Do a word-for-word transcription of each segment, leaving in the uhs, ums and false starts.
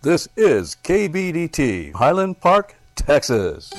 This is K B D T, Highland Park, Texas.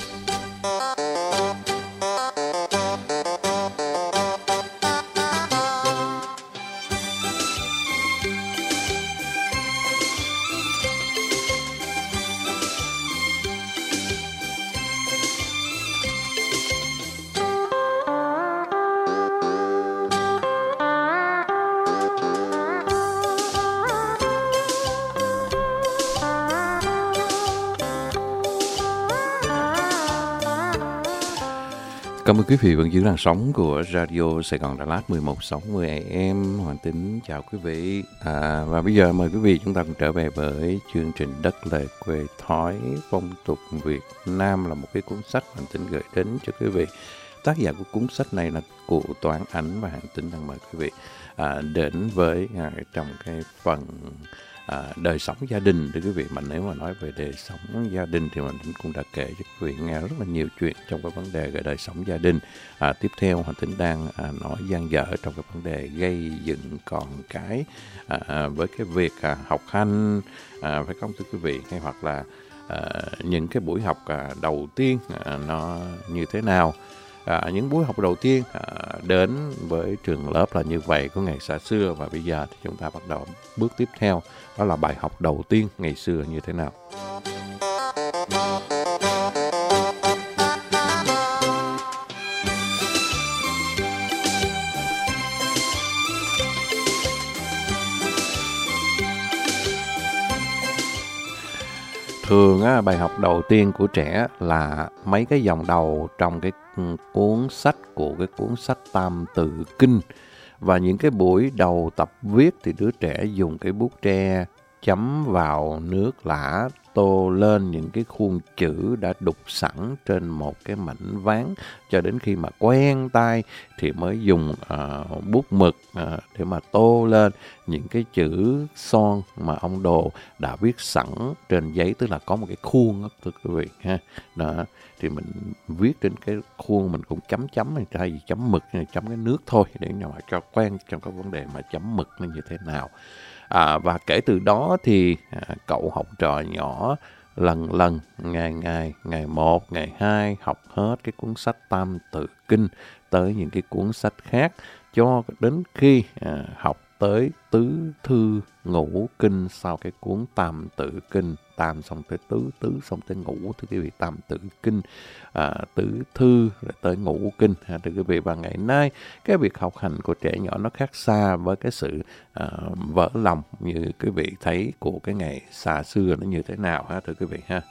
Cảm ơn quý vị vẫn giữ làn sóng của Radio Sài Gòn Đà Lạt mười một sáu mươi A M. Hoàng Tín chào quý vị. À, và bây giờ mời quý vị chúng ta cùng trở về với chương trình Đất Lề Quê Thói Phong tục Việt Nam, là một cái cuốn sách Hoàng Tín gửi đến cho quý vị. Tác giả của cuốn sách này là cụ Toán Ánh, và Hoàng Tín đang mời quý vị à, đến với à, trong cái phần À, đời sống gia đình. Thưa quý vị, mà nếu mà nói về đời sống gia đình thì mình cũng đã kể cho quý vị nghe rất là nhiều chuyện trong cái vấn đề về đời sống gia đình. À, tiếp theo Hoàng Tín đang à, nói dang dở trong cái vấn đề gây dựng con cái à, với cái việc à, học hành, à, phải không thưa quý vị, hay hoặc là à, những cái buổi học à, đầu tiên à, nó như thế nào. À, những buổi học đầu tiên à, đến với trường lớp là như vậy của ngày xa xưa, và bây giờ thì chúng ta bắt đầu bước tiếp theo, đó là bài học đầu tiên ngày xưa như thế nào. Thường á, bài học đầu tiên của trẻ là mấy cái dòng đầu trong cái cuốn sách của cái cuốn sách Tam Tự Kinh. Và những cái buổi đầu tập viết thì đứa trẻ dùng cái bút tre chấm vào nước lã, tô lên những cái khuôn chữ đã đục sẵn trên một cái mảnh ván, cho đến khi mà quen tay thì mới dùng uh, bút mực uh, để mà tô lên những cái chữ son mà ông Đồ đã viết sẵn trên giấy, tức là có một cái khuôn đó, thưa quý vị ha. Đó, thì mình viết trên cái khuôn mình cũng chấm chấm, thay vì chấm mực chấm cái nước thôi, để mà cho quen trong cái vấn đề mà chấm mực nó như thế nào. À, và kể từ đó thì à, cậu học trò nhỏ lần lần, ngày ngày, ngày một, ngày hai học hết cái cuốn sách Tam Tự Kinh tới những cái cuốn sách khác, cho đến khi à, học tới tứ thư ngũ kinh sau cái cuốn Tam Tự Kinh. Tam xong tới tứ, tứ xong tới ngũ, thưa quý vị, Tam Tự Kinh, à, tứ thư rồi tới ngũ kinh, à, thưa quý vị. Và ngày nay cái việc học hành của trẻ nhỏ nó khác xa với cái sự à, vỡ lòng như quý vị thấy của cái ngày xa xưa nó như thế nào ha, thưa quý vị ha.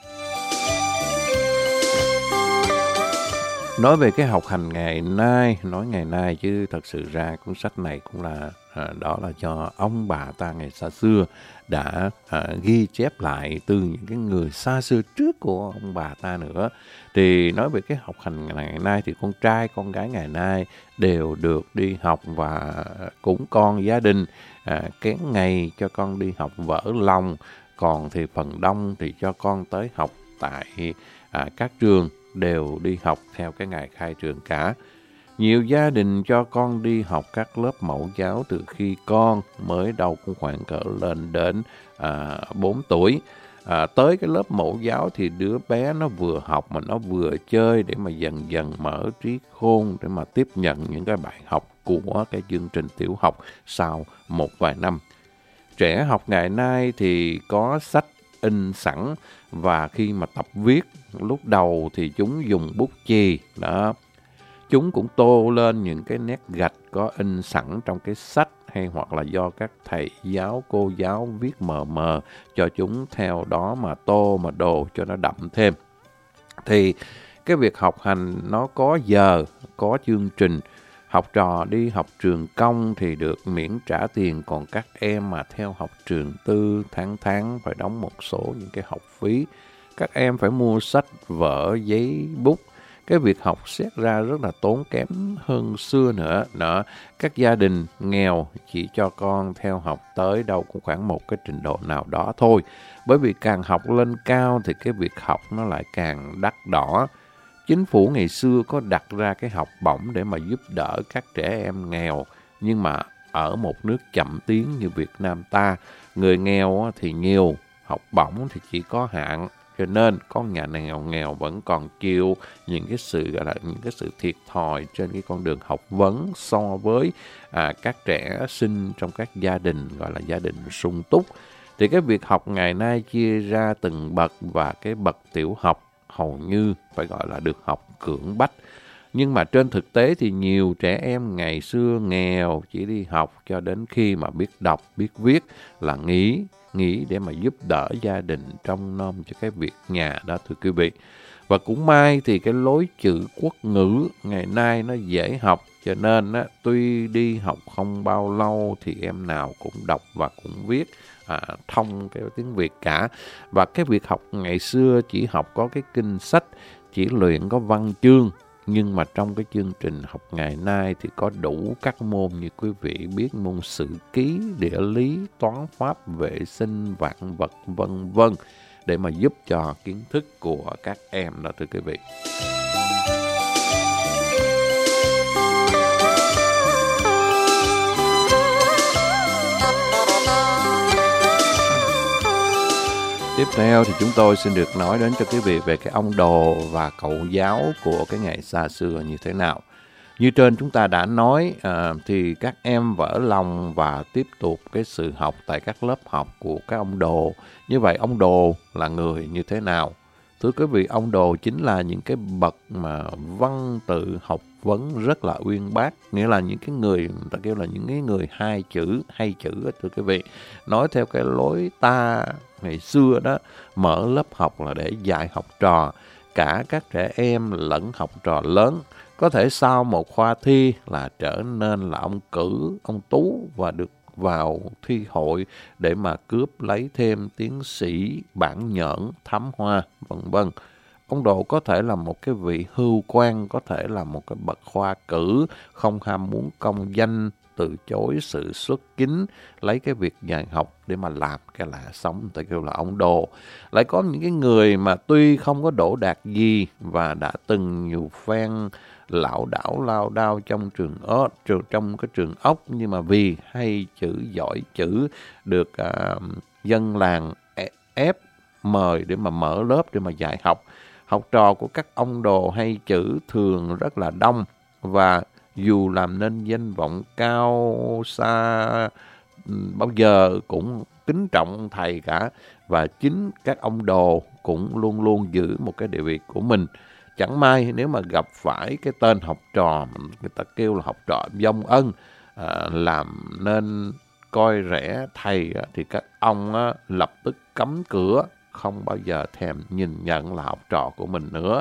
Nói về cái học hành ngày nay, nói ngày nay chứ thật sự ra cuốn sách này cũng là à, đó là cho ông bà ta ngày xa xưa đã à, ghi chép lại từ những cái người xa xưa trước của ông bà ta nữa. Thì nói về cái học hành ngày nay thì con trai con gái ngày nay đều được đi học, và cũng con gia đình à, kén ngày cho con đi học vỡ lòng, còn thì phần đông thì cho con tới học tại à, các trường, đều đi học theo cái ngày khai trường cả. Nhiều gia đình cho con đi học các lớp mẫu giáo từ khi con mới đầu cũng khoảng cỡ lên đến à, bốn tuổi. À, tới cái lớp mẫu giáo thì đứa bé nó vừa học mà nó vừa chơi, để mà dần dần mở trí khôn, để mà tiếp nhận những cái bài học của cái chương trình tiểu học sau một vài năm. Trẻ học ngày nay thì có sách in sẵn, và khi mà tập viết lúc đầu thì chúng dùng bút chì đó, chúng cũng tô lên những cái nét gạch có in sẵn trong cái sách, hay hoặc là do các thầy giáo cô giáo viết mờ mờ cho chúng theo đó mà tô mà đồ cho nó đậm thêm. Thì cái việc học hành nó có giờ, có chương trình. Học trò đi học trường công thì được miễn trả tiền, còn các em mà theo học trường tư tháng tháng phải đóng một số những cái học phí. Các em phải mua sách, vở, giấy, bút. Cái việc học xét ra rất là tốn kém hơn xưa nữa. Đó. Các gia đình nghèo chỉ cho con theo học tới đâu cũng khoảng một cái trình độ nào đó thôi. Bởi vì càng học lên cao thì cái việc học nó lại càng đắt đỏ. Chính phủ ngày xưa có đặt ra cái học bổng để mà giúp đỡ các trẻ em nghèo. Nhưng mà ở một nước chậm tiến như Việt Nam ta, người nghèo thì nhiều, học bổng thì chỉ có hạn, cho nên con nhà này nghèo nghèo vẫn còn chịu những cái sự gọi là những cái sự thiệt thòi trên cái con đường học vấn so với à, các trẻ sinh trong các gia đình gọi là gia đình sung túc. Thì cái việc học ngày nay chia ra từng bậc, và cái bậc tiểu học hầu như phải gọi là được học cưỡng bách. Nhưng mà trên thực tế thì nhiều trẻ em ngày xưa nghèo chỉ đi học cho đến khi mà biết đọc, biết viết là nghỉ, nghỉ để mà giúp đỡ gia đình trông nom cho cái việc nhà đó thưa quý vị. Và cũng may thì cái lối chữ quốc ngữ ngày nay nó dễ học, cho nên á, tuy đi học không bao lâu thì em nào cũng đọc và cũng viết à, thông cái tiếng Việt cả. Và cái việc học ngày xưa chỉ học có cái kinh sách, chỉ luyện có văn chương. Nhưng mà trong cái chương trình học ngày nay thì có đủ các môn như quý vị biết, môn sử ký, địa lý, toán pháp, vệ sinh, vạn vật, vân vân, để mà giúp cho kiến thức của các em đó thưa quý vị. Tiếp theo thì chúng tôi xin được nói đến cho quý vị về cái ông đồ và cậu giáo của cái ngày xa xưa như thế nào. Như trên chúng ta đã nói à, thì các em vỡ lòng và tiếp tục cái sự học tại các lớp học của các ông đồ. Như vậy ông đồ là người như thế nào? Thưa quý vị, ông đồ chính là những cái bậc mà văn tự học vấn rất là uyên bác, nghĩa là những cái người, người ta kêu là những cái người hai chữ, hay chữ đó, thưa quý vị. Nói theo cái lối ta ngày xưa đó, mở lớp học là để dạy học trò, cả các trẻ em lẫn học trò lớn. Có thể sau một khoa thi là trở nên là ông cử, ông tú và được vào thi hội để mà cướp lấy thêm tiến sĩ, bản nhẫn, thám hoa, vân vân. Ông đồ có thể là một cái vị hưu quan, có thể là một cái bậc khoa cử, không ham muốn công danh, từ chối sự xuất kính, lấy cái việc dạy học để mà làm cái lẽ sống, người ta kêu là ông đồ. Lại có những cái người mà tuy không có đỗ đạt gì và đã từng nhiều phen lảo đảo lao đao trong trường ốc, trong cái trường ốc, nhưng mà vì hay chữ, giỏi chữ, được à, dân làng ép mời để mà mở lớp để mà dạy học. Học trò của các ông đồ hay chữ thường rất là đông, và dù làm nên danh vọng cao xa bao giờ cũng kính trọng thầy cả, và chính các ông đồ cũng luôn luôn giữ một cái địa vị của mình. Chẳng may nếu mà gặp phải cái tên học trò, người ta kêu là học trò vong ân, à, làm nên coi rẻ thầy, thì các ông á, lập tức cấm cửa, không bao giờ thèm nhìn nhận là học trò của mình nữa.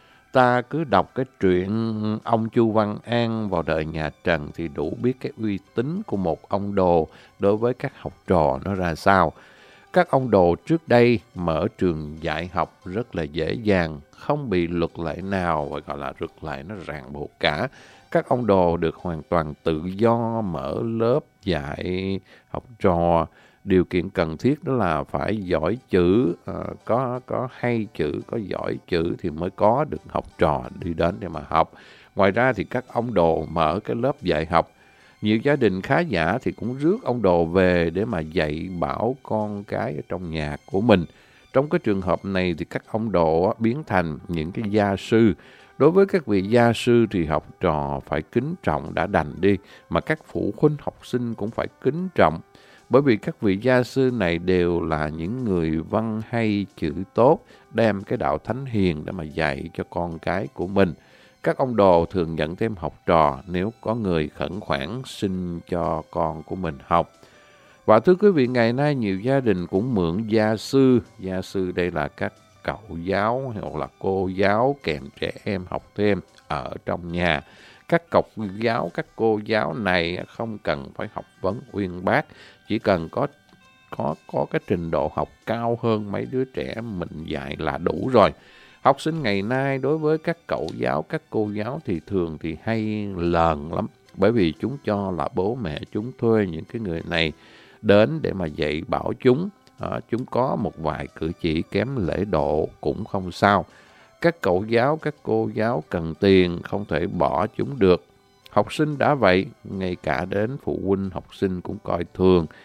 Ta cứ đọc cái chuyện ông Chu Văn An vào đời nhà Trần thì đủ biết cái uy tín của một ông đồ đối với các học trò nó ra sao. Các ông đồ trước đây mở trường dạy học rất là dễ dàng, không bị luật lệ nào và gọi là luật lệ nó ràng buộc cả. Các ông đồ được hoàn toàn tự do mở lớp dạy học trò. Điều kiện cần thiết đó là phải giỏi chữ, uh, có có hay chữ, có giỏi chữ thì mới có được học trò đi đến để mà học. Ngoài ra thì các ông đồ mở cái lớp dạy học. Nhiều gia đình khá giả thì cũng rước ông đồ về để mà dạy bảo con cái ở trong nhà của mình. Trong cái trường hợp này thì các ông đồ biến thành những cái gia sư. Đối với các vị gia sư thì học trò phải kính trọng đã đành đi, mà các phụ huynh học sinh cũng phải kính trọng. Bởi vì các vị gia sư này đều là những người văn hay chữ tốt, đem cái đạo thánh hiền để mà dạy cho con cái của mình. Các ông đồ thường nhận thêm học trò nếu có người khẩn khoản xin cho con của mình học. Và thưa quý vị, ngày nay nhiều gia đình cũng mượn gia sư. Gia sư đây là các cậu giáo hoặc là cô giáo kèm trẻ em học thêm ở trong nhà. Các cậu giáo, các cô giáo này không cần phải học vấn uyên bác, chỉ cần có có có cái trình độ học cao hơn mấy đứa trẻ mình dạy là đủ rồi. Học sinh ngày nay đối với các cậu giáo, các cô giáo thì thường thì hay lờn lắm, bởi vì chúng cho là bố mẹ chúng thuê những cái người này đến để mà dạy bảo chúng. À, chúng có một vài cử chỉ kém lễ độ cũng không sao. Các cậu giáo, các cô giáo cần tiền, không thể bỏ chúng được. Học sinh đã vậy, ngay cả đến phụ huynh học sinh cũng coi thường.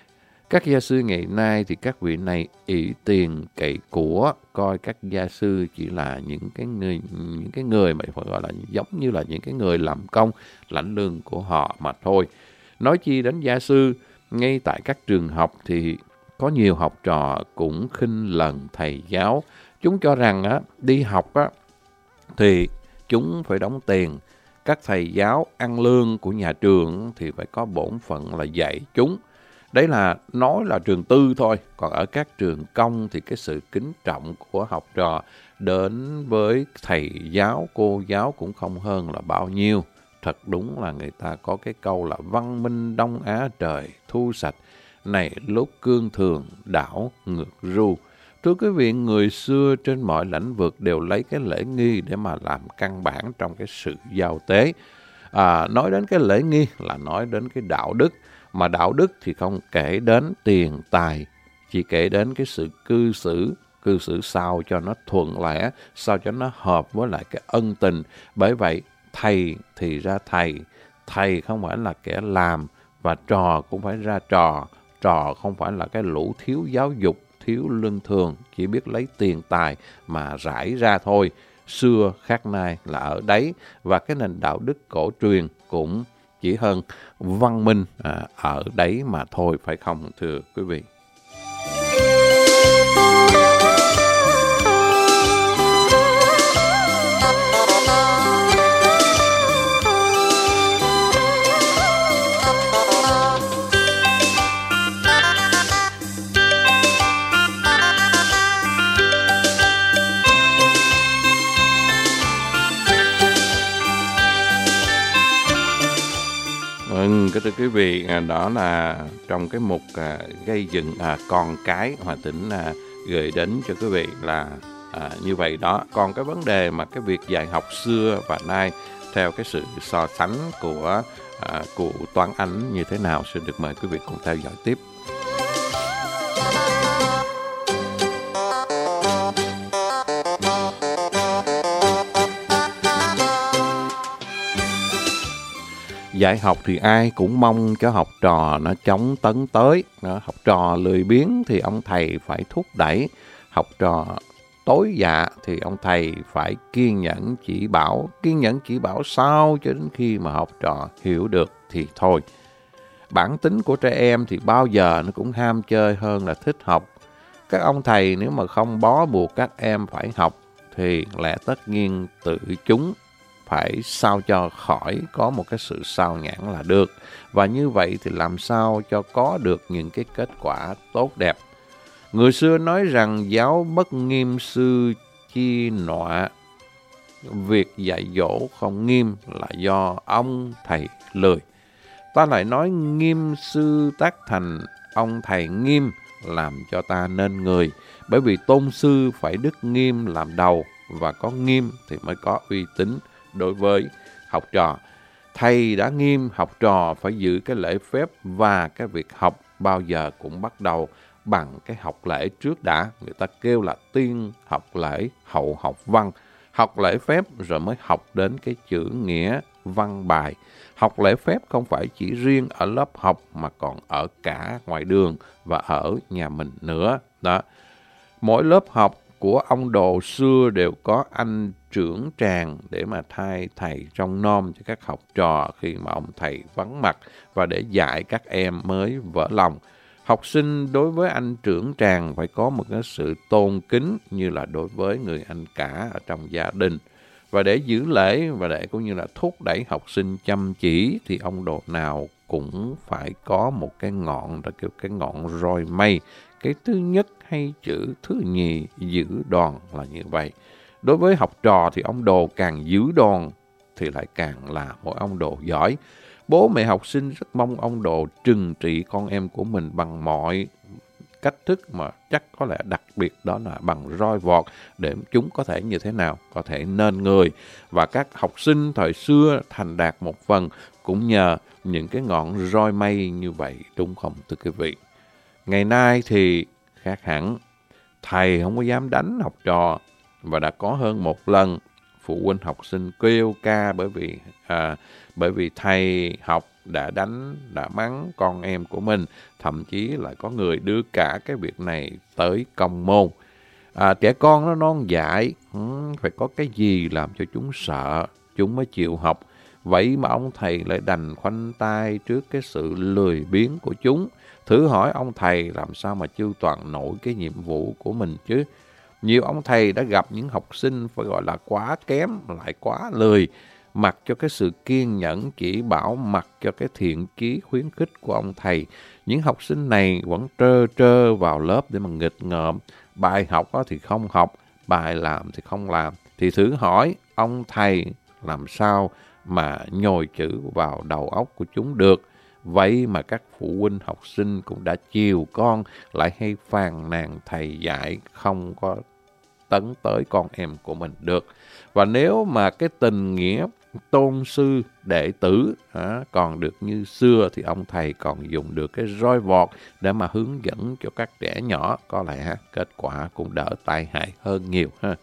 Các gia sư ngày nay thì các vị này ỷ tiền cậy của, coi các gia sư chỉ là những cái người những cái người mà phải gọi là giống như là những cái người làm công lãnh lương của họ mà thôi. Nói chi đến gia sư, ngay tại các trường học thì có nhiều học trò cũng khinh lần thầy giáo. Chúng cho rằng á, đi học á, thì chúng phải đóng tiền. Các thầy giáo ăn lương của nhà trường thì phải có bổn phận là dạy chúng. Đấy là nói là trường tư thôi. Còn ở các trường công thì cái sự kính trọng của học trò đến với thầy giáo, cô giáo cũng không hơn là bao nhiêu. Thật đúng là người ta có cái câu là văn minh Đông Á trời thu sạch, này lúc cương thường đảo ngược ru. Thưa quý vị, người xưa trên mọi lĩnh vực đều lấy cái lễ nghi để mà làm căn bản trong cái sự giao tế. À, nói đến cái lễ nghi là nói đến cái đạo đức. Mà đạo đức thì không kể đến tiền tài, chỉ kể đến cái sự cư xử, cư xử sao cho nó thuận lẽ, sao cho nó hợp với lại cái ân tình. Bởi vậy, thầy thì ra thầy, thầy không phải là kẻ làm, và trò cũng phải ra trò, trò không phải là cái lũ thiếu giáo dục, thiếu lương thường, chỉ biết lấy tiền tài mà rải ra thôi. Xưa khác nay là ở đấy, và cái nền đạo đức cổ truyền cũng chỉ hơn văn minh à, ở đấy mà thôi, phải không thưa quý vị? Vâng, kính thưa quý vị, đó là trong cái mục à, gây dựng à, con cái Hòa Tĩnh à, gửi đến cho quý vị là à, như vậy đó. Còn cái vấn đề mà cái việc dạy học xưa và nay theo cái sự so sánh của à, cụ Toán Ánh như thế nào, xin được mời quý vị cùng theo dõi tiếp. Dạy học thì ai cũng mong cho học trò nó chóng tấn tới. Đó, học trò lười biếng thì ông thầy phải thúc đẩy. Học trò tối dạ thì ông thầy phải kiên nhẫn chỉ bảo. Kiên nhẫn chỉ bảo sao cho đến khi mà học trò hiểu được thì thôi. Bản tính của trẻ em thì bao giờ nó cũng ham chơi hơn là thích học. Các ông thầy nếu mà không bó buộc các em phải học thì lẽ tất nhiên tự chúng phải sao cho khỏi có một cái sự sao nhãng là được. Và như vậy thì làm sao cho có được những cái kết quả tốt đẹp. Người xưa nói rằng giáo bất nghiêm sư chi nọa. Việc dạy dỗ không nghiêm là do ông thầy lười. Ta lại nói nghiêm sư tác thành, ông thầy nghiêm làm cho ta nên người. Bởi vì tôn sư phải đức nghiêm làm đầu, và có nghiêm thì mới có uy tín đối với học trò. Thầy đã nghiêm, học trò phải giữ cái lễ phép, và cái việc học bao giờ cũng bắt đầu bằng cái học lễ trước đã. Người ta kêu là tiên học lễ, hậu học văn. Học lễ phép rồi mới học đến cái chữ nghĩa văn bài. Học lễ phép không phải chỉ riêng ở lớp học mà còn ở cả ngoài đường và ở nhà mình nữa. Đó. Mỗi lớp học của ông Đồ xưa đều có anh trưởng tràng để mà thay thầy trông nom cho các học trò khi mà ông thầy vắng mặt, và để dạy các em mới vỡ lòng. Học sinh đối với anh trưởng tràng phải có một cái sự tôn kính như là đối với người anh cả ở trong gia đình. Và để giữ lễ và để cũng như là thúc đẩy học sinh chăm chỉ thì ông Đồ nào cũng phải có một cái ngọn, ta kêu cái ngọn roi mây. Cái thứ nhất hay chữ thứ nhì giữ đòn là như vậy. Đối với học trò thì ông Đồ càng giữ đòn thì lại càng là một ông Đồ giỏi. Bố mẹ học sinh rất mong ông Đồ trừng trị con em của mình bằng mọi cách thức, mà chắc có lẽ đặc biệt đó là bằng roi vọt, để chúng có thể như thế nào, có thể nên người. Và các học sinh thời xưa thành đạt một phần cũng nhờ những cái ngọn roi mây như vậy, đúng không thưa quý vị? Ngày nay thì khác hẳn, thầy không có dám đánh học trò, và đã có hơn một lần phụ huynh học sinh kêu ca bởi vì à, bởi vì thầy học đã đánh, đã mắng con em của mình, thậm chí lại có người đưa cả cái việc này tới công môn. À, trẻ con nó non dại, phải có cái gì làm cho chúng sợ, chúng mới chịu học. Vậy mà ông thầy lại đành khoanh tay trước cái sự lười biếng của chúng. Thử hỏi ông thầy làm sao mà chu toàn nổi cái nhiệm vụ của mình chứ. Nhiều ông thầy đã gặp những học sinh phải gọi là quá kém, lại quá lười, mặc cho cái sự kiên nhẫn chỉ bảo, mặc cho cái thiện chí khuyến khích của ông thầy. Những học sinh này vẫn trơ trơ vào lớp để mà nghịch ngợm. Bài học thì không học, bài làm thì không làm. Thì thử hỏi ông thầy làm sao mà nhồi chữ vào đầu óc của chúng được. Vậy mà các phụ huynh học sinh cũng đã chiều con, lại hay phàn nàn thầy dạy không có tấn tới con em của mình được. Và nếu mà cái tình nghĩa tôn sư đệ tử à, còn được như xưa, thì ông thầy còn dùng được cái roi vọt để mà hướng dẫn cho các trẻ nhỏ, có lẽ kết quả cũng đỡ tai hại hơn nhiều ha.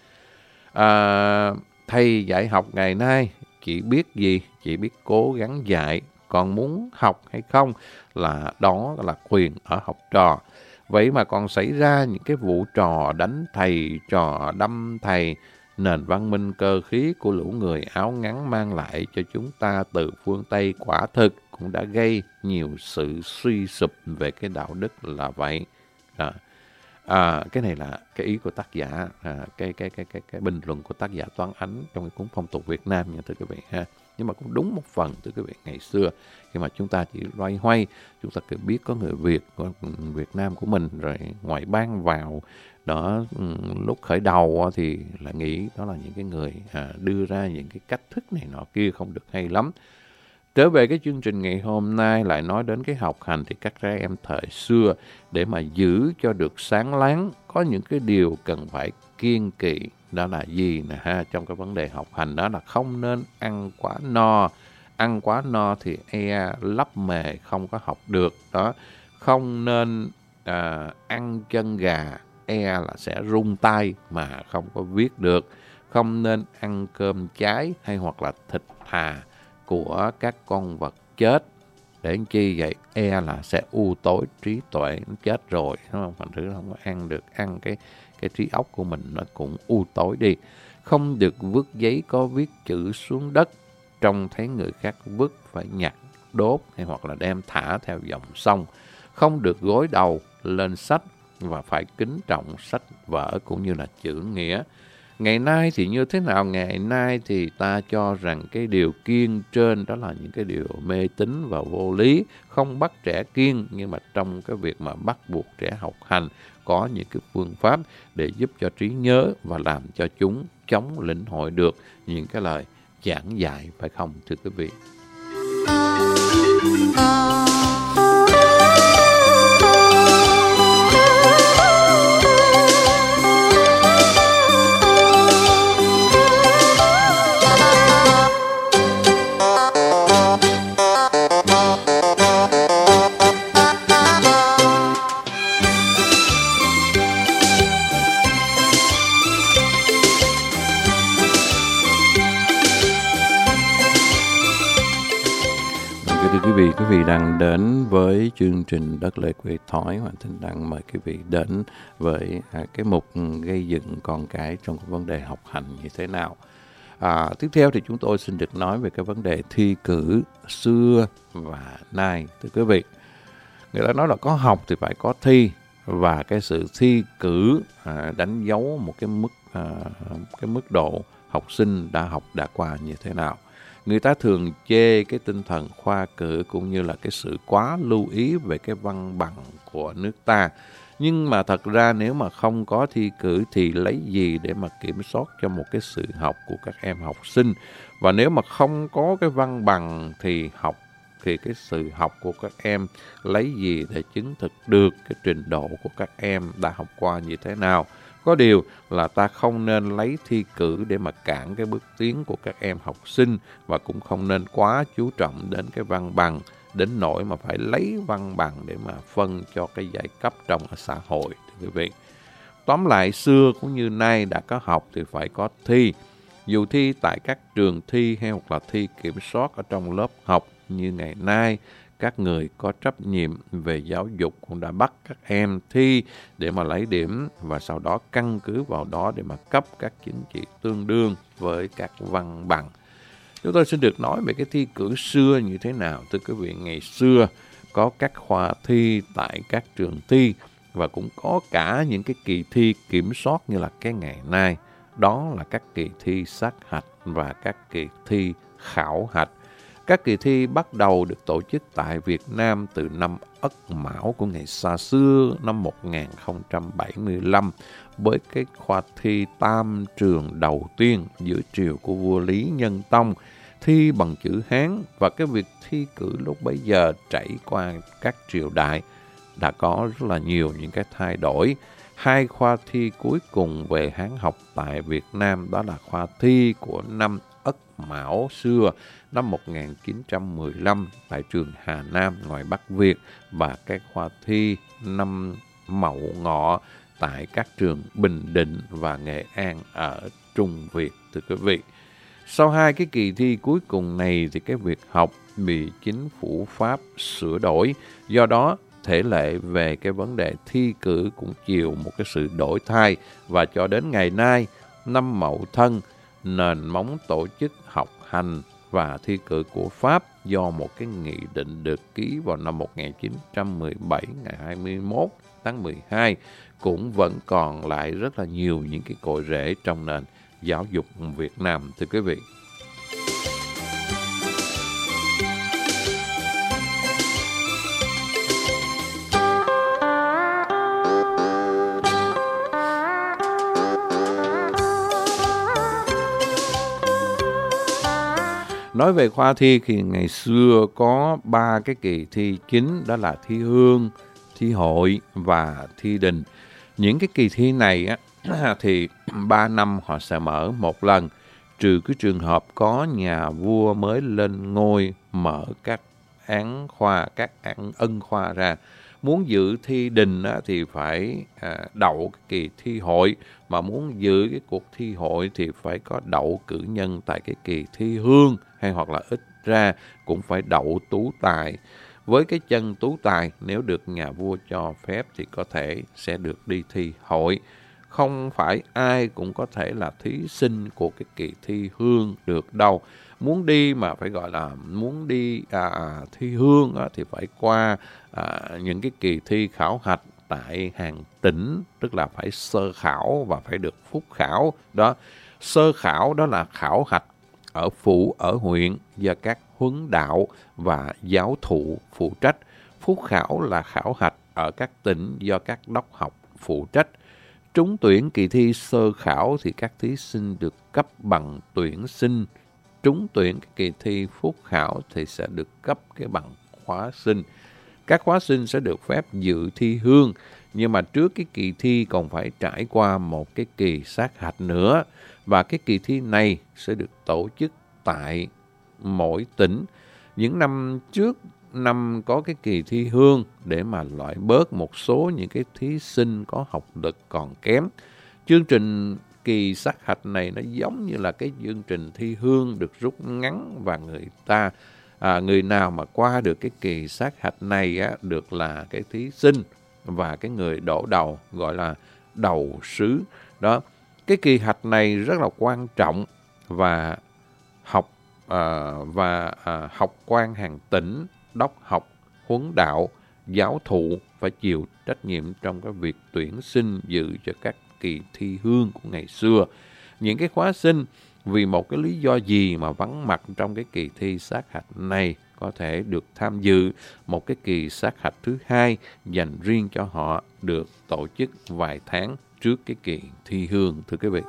À, thầy dạy học ngày nay chỉ biết gì? Chỉ biết cố gắng dạy, còn muốn học hay không là đó là quyền ở học trò. Vậy mà còn xảy ra những cái vụ trò đánh thầy, trò đâm thầy. Nền văn minh cơ khí của lũ người áo ngắn mang lại cho chúng ta từ phương Tây quả thực cũng đã gây nhiều sự suy sụp về cái đạo đức là vậy. À, à, cái này là cái ý của tác giả, à, cái, cái, cái, cái, cái bình luận của tác giả Toán Ánh trong cái cuốn Phong tục Việt Nam nha thưa quý vị ha. Nhưng mà cũng đúng một phần thưa quý vị, ngày xưa khi mà chúng ta chỉ loay hoay, chúng ta cứ biết có người Việt, có Việt Nam của mình rồi ngoại bang vào đó, lúc khởi đầu thì là nghĩ đó là những cái người à, đưa ra những cái cách thức này nọ kia không được hay lắm. Trở về cái chương trình ngày hôm nay lại nói đến cái học hành, thì các trẻ em thời xưa để mà giữ cho được sáng láng có những cái điều cần phải kiêng kỵ. Đó là gì nè ha? Trong cái vấn đề học hành đó là không nên ăn quá no. Ăn quá no thì e lắp mề không có học được đó. Không nên à, ăn chân gà, e là sẽ rung tay mà không có viết được. Không nên ăn cơm cháy hay hoặc là thịt thà của các con vật chết. Để làm chi vậy? E là sẽ u tối trí tuệ, nó chết rồi, đúng không? Thành thử không có ăn được, ăn cái cái trí óc của mình nó cũng u tối đi. Không được vứt giấy có viết chữ xuống đất, trông thấy người khác vứt phải nhặt, đốt hay hoặc là đem thả theo dòng sông. Không được gối đầu lên sách và phải kính trọng sách vở cũng như là chữ nghĩa. Ngày nay thì như thế nào? Ngày nay thì ta cho rằng cái điều kiêng trên đó là những cái điều mê tín và vô lý, không bắt trẻ kiêng, nhưng mà trong cái việc mà bắt buộc trẻ học hành có những cái phương pháp để giúp cho trí nhớ và làm cho chúng chống lĩnh hội được những cái lời giảng dạy, phải không thưa quý vị? Quý vị, quý vị đang đến với chương trình Đất Lệ Quê Thói. Hoàng Thịnh đang mời quý vị đến với à, cái mục gây dựng con cái trong cái vấn đề học hành như thế nào. À, tiếp theo thì chúng tôi xin được nói về cái vấn đề thi cử xưa và nay. Thưa quý vị, người ta nói là có học thì phải có thi, và cái sự thi cử à, đánh dấu một cái mức à, cái mức độ học sinh đã học đã qua như thế nào. Người ta thường chê cái tinh thần khoa cử cũng như là cái sự quá lưu ý về cái văn bằng của nước ta. Nhưng mà thật ra nếu mà không có thi cử thì lấy gì để mà kiểm soát cho một cái sự học của các em học sinh. Và nếu mà không có cái văn bằng thì học thì cái sự học của các em lấy gì để chứng thực được cái trình độ của các em đã học qua như thế nào. Có điều là ta không nên lấy thi cử để mà cản cái bước tiến của các em học sinh, và cũng không nên quá chú trọng đến cái văn bằng, đến nỗi mà phải lấy văn bằng để mà phân cho cái giai cấp trong xã hội. Thưa quý vị, tóm lại xưa cũng như nay đã có học thì phải có thi. Dù thi tại các trường thi hay hoặc là thi kiểm soát ở trong lớp học như ngày nay, các người có trách nhiệm về giáo dục cũng đã bắt các em thi để mà lấy điểm và sau đó căn cứ vào đó để mà cấp các chứng chỉ tương đương với các văn bằng. Chúng tôi xin được nói về cái thi cử xưa như thế nào. Thưa quý vị, ngày xưa có các khoa thi tại các trường thi và cũng có cả những cái kỳ thi kiểm soát như là cái ngày nay. Đó là các kỳ thi sát hạch và các kỳ thi khảo hạch. Các kỳ thi bắt đầu được tổ chức tại Việt Nam từ năm Ất Mão của ngày xa xưa, năm một nghìn không trăm bảy mươi lăm, với cái khoa thi tam trường đầu tiên giữa triều của vua Lý Nhân Tông, thi bằng chữ Hán, và cái việc thi cử lúc bấy giờ trải qua các triều đại đã có rất là nhiều những cái thay đổi. Hai khoa thi cuối cùng về Hán học tại Việt Nam đó là khoa thi của năm Ất Mão xưa, năm một nghìn chín trăm mười lăm tại trường Hà Nam ngoài Bắc Việt, và cái khoa thi năm Mậu Ngọ tại các trường Bình Định và Nghệ An ở Trung Việt. Thưa quý vị, sau hai cái kỳ thi cuối cùng này thì cái việc học bị chính phủ Pháp sửa đổi, do đó thể lệ về cái vấn đề thi cử cũng chịu một cái sự đổi thay, và cho đến ngày nay, năm Mậu Thân, nền móng tổ chức học hành và thi cử của Pháp do một cái nghị định được ký vào năm một nghìn chín trăm mười bảy ngày hai mươi mốt tháng mười hai cũng vẫn còn lại rất là nhiều những cái cội rễ trong nền giáo dục Việt Nam. Thưa quý vị, nói về khoa thi thì ngày xưa có ba cái kỳ thi chính, đó là thi hương, thi hội và thi đình. Những cái kỳ thi này á, thì ba năm họ sẽ mở một lần, trừ cái trường hợp có nhà vua mới lên ngôi mở các án khoa, các án ân khoa ra. Muốn dự thi đình á, thì phải à, đậu cái kỳ thi hội, mà muốn dự cái cuộc thi hội thì phải có đậu cử nhân tại cái kỳ thi hương, hay hoặc là ít ra cũng phải đậu tú tài. Với cái chân tú tài, nếu được nhà vua cho phép thì có thể sẽ được đi thi hội. Không phải ai cũng có thể là thí sinh của cái kỳ thi hương được đâu. Muốn đi mà phải gọi là muốn đi à, thi hương á, thì phải qua à, những cái kỳ thi khảo hạch tại hàng tỉnh, tức là phải sơ khảo và phải được phúc khảo. Đó, sơ khảo đó là khảo hạch ở phủ, ở huyện do các huấn đạo và giáo thụ phụ trách. Phúc khảo là khảo hạch ở các tỉnh do các đốc học phụ trách. Trúng tuyển kỳ thi sơ khảo thì các thí sinh được cấp bằng tuyển sinh. Trúng tuyển kỳ thi phúc khảo thì sẽ được cấp cái bằng khóa sinh. Các khóa sinh sẽ được phép dự thi hương, nhưng mà trước cái kỳ thi còn phải trải qua một cái kỳ sát hạch nữa. Và cái kỳ thi này sẽ được tổ chức tại mỗi tỉnh. Những năm trước, năm có cái kỳ thi hương để mà loại bớt một số những cái thí sinh có học lực còn kém. Chương trình kỳ sát hạch này nó giống như là cái chương trình thi hương được rút ngắn, và người ta à, người nào mà qua được cái kỳ sát hạch này á, được là cái thí sinh và cái người đổ đầu, gọi là đầu sứ. Đó, cái kỳ hạch này rất là quan trọng, và học à, và à, học quan hàng tỉnh, đốc học, huấn đạo, giáo thụ phải chịu trách nhiệm trong cái việc tuyển sinh dự cho các kỳ thi hương của ngày xưa. Những cái khóa sinh vì một cái lý do gì mà vắng mặt trong cái kỳ thi sát hạch này có thể được tham dự một cái kỳ sát hạch thứ hai dành riêng cho họ, được tổ chức vài tháng trước cái kỳ thi hương. Thưa quý vị,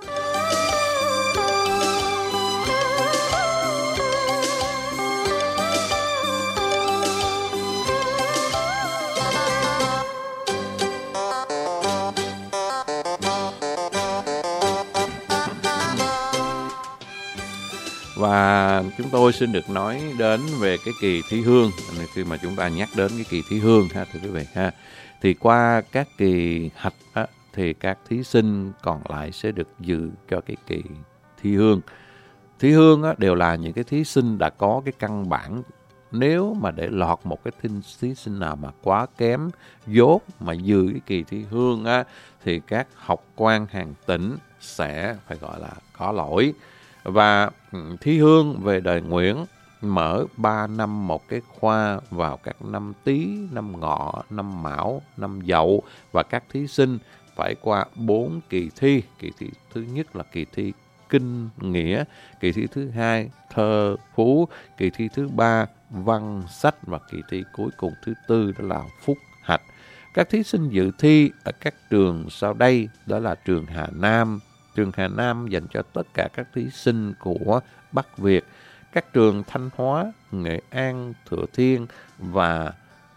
và chúng tôi xin được nói đến về cái kỳ thi hương. Khi mà chúng ta nhắc đến cái kỳ thi hương ha, thưa quý vị ha, thì qua các kỳ hạch á, thì các thí sinh còn lại sẽ được dự cho cái kỳ thi hương. Thi hương á, đều là những cái thí sinh đã có cái căn bản. Nếu mà để lọt một cái thí sinh nào mà quá kém dốt mà dự cái kỳ thi hương á, thì các học quan hàng tỉnh sẽ phải gọi là có lỗi. Và thi hương về đời Nguyễn mở ba năm một cái khoa vào các năm Tý, năm Ngọ, năm Mão, năm Dậu, và các thí sinh phải qua bốn kỳ thi. Kỳ thi thứ nhất là kỳ thi kinh nghĩa, kỳ thi thứ hai thơ phú, kỳ thi thứ ba văn sách, và kỳ thi cuối cùng thứ tư đó là phúc hạch. Các thí sinh dự thi ở các trường sau đây đó là trường Hà Nam. Trường Hà Nam dành cho tất cả các thí sinh của Bắc Việt. Các trường Thanh Hóa, Nghệ An, Thừa Thiên và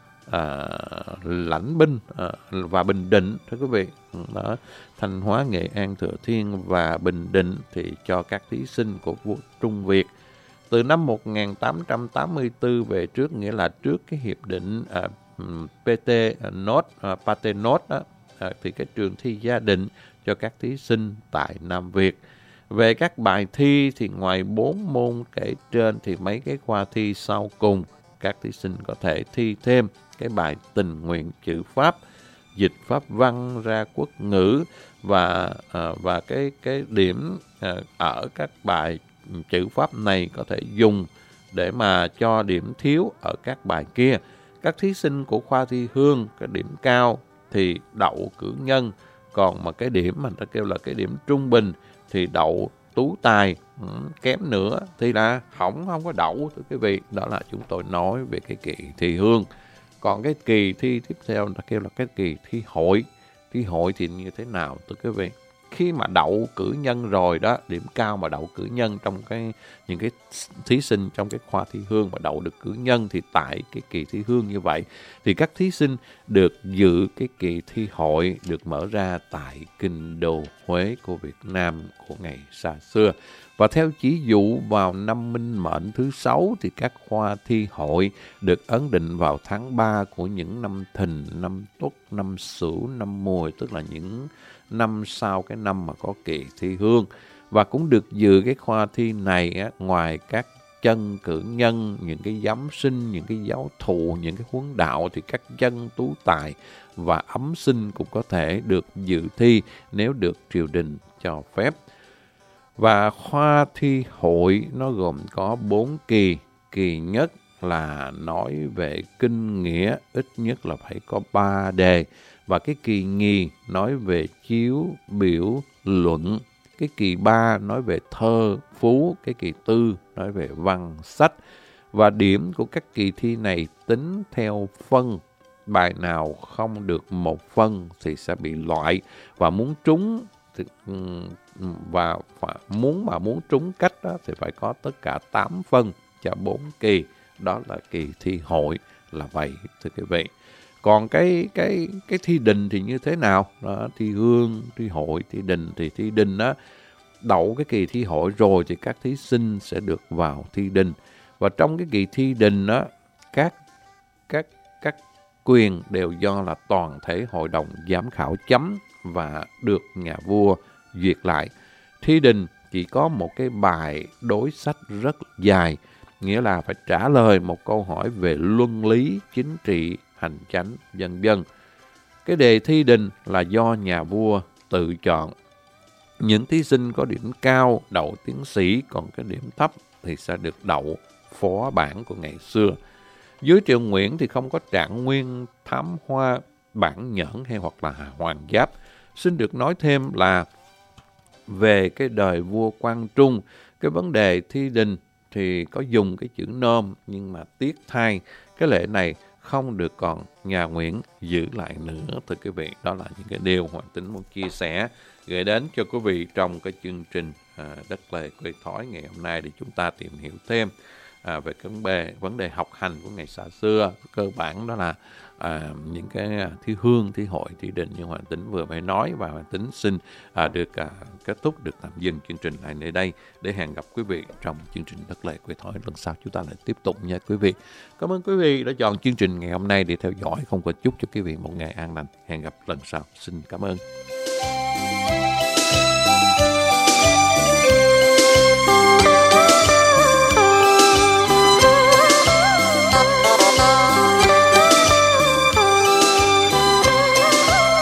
à, Lãnh Binh à, và Bình Định, thưa quý vị. Đó, Thanh Hóa, Nghệ An, Thừa Thiên và Bình Định thì cho các thí sinh của Trung Việt. Từ năm một nghìn tám trăm tám mươi tư về trước, nghĩa là trước cái hiệp định à, pê tê Nốt, à, Paternotte đó, à, thì cái trường thi gia định cho các thí sinh tại Nam Việt. Về các bài thi thì ngoài bốn môn kể trên thì mấy cái khoa thi sau cùng các thí sinh có thể thi thêm cái bài tình nguyện chữ Pháp, dịch Pháp văn ra quốc ngữ, và à, và cái cái điểm à, ở các bài chữ Pháp này có thể dùng để mà cho điểm thiếu ở các bài kia. Các thí sinh của khoa thi hương cái điểm cao thì đậu cử nhân, còn mà cái điểm mà ta kêu là cái điểm trung bình thì đậu tú tài, ừ, kém nữa thì là không không có đậu, thưa quý vị. Đó là chúng tôi nói về cái kỳ thi hương. Còn cái kỳ thi tiếp theo ta kêu là cái kỳ thi hội. Thi hội thì như thế nào, thưa quý vị? Khi mà đậu cử nhân rồi đó, điểm cao mà đậu cử nhân trong cái những cái thí sinh trong cái khoa thi hương mà đậu được cử nhân, thì tại cái kỳ thi hương như vậy thì các thí sinh được dự cái kỳ thi hội được mở ra tại kinh đô Huế của Việt Nam của ngày xa xưa. Và theo chỉ dụ vào năm Minh Mệnh thứ sáu thì các khoa thi hội được ấn định vào tháng ba của những năm Thìn, năm Tuất, năm Sửu, năm Mùi, tức là những năm sau cái năm mà có kỳ thi hương. Và cũng được dự cái khoa thi này á, ngoài các chân cử nhân, những cái giám sinh, những cái giáo thụ, những cái huấn đạo, thì các chân tú tài và ấm sinh cũng có thể được dự thi nếu được triều đình cho phép. Và khoa thi hội nó gồm có bốn kỳ. Kỳ nhất là nói về kinh nghĩa, ít nhất là phải có ba đề. Và cái kỳ nhì nói về chiếu, biểu, luận. Cái kỳ ba nói về thơ, phú. Cái kỳ tư nói về văn, sách. Và điểm của các kỳ thi này tính theo phân. Bài nào không được một phân thì sẽ bị loại. Và muốn trúng thì, và muốn mà muốn trúng cách đó, thì phải có tất cả tám phân cho bốn kỳ. Đó là kỳ thi hội là vậy, thưa quý vị. Còn cái cái cái thi đình thì như thế nào? Đó, thi hương, thi hội, thi đình. Thì thi đình đó, đậu cái kỳ thi hội rồi thì các thí sinh sẽ được vào thi đình. Và trong cái kỳ thi đình đó, các các các quyền đều do là toàn thể hội đồng giám khảo chấm và được nhà vua duyệt lại. Thi đình chỉ có một cái bài đối sách rất dài, nghĩa là phải trả lời một câu hỏi về luân lý, chính trị, hành chánh, vân vân. Cái đề thi đình là do nhà vua tự chọn. Những thí sinh có điểm cao đậu tiến sĩ, còn cái điểm thấp thì sẽ được đậu phó bản của ngày xưa. Dưới triều Nguyễn thì không có trạng nguyên, thám hoa, bản nhẫn hay hoặc là hoàng giáp. Xin được nói thêm là về cái đời vua Quang Trung, cái vấn đề thi đình thì có dùng cái chữ nôm, nhưng mà tiếc thay cái lễ này không được còn nhà Nguyễn giữ lại nữa, thưa quý vị. Đó là những cái điều Hoàng Tính muốn chia sẻ gửi đến cho quý vị trong cái chương trình à, Đất Lề Quê Thói ngày hôm nay, để chúng ta tìm hiểu thêm à, về cái vấn đề, vấn đề học hành của ngày xa xưa. Cơ bản đó là à, những cái thi hương, thi hội, thi đình như Hoàng Tính vừa mới nói. Và Hoàng Tính xin à, được à, kết thúc, được tạm dừng chương trình lại nơi đây, để hẹn gặp quý vị trong chương trình Đất Lề Quê Thói lần sau. Chúng ta lại tiếp tục nha quý vị. Cảm ơn quý vị đã chọn chương trình ngày hôm nay để theo dõi. Không có chúc cho quý vị một ngày an lành. Hẹn gặp lần sau. Xin cảm ơn.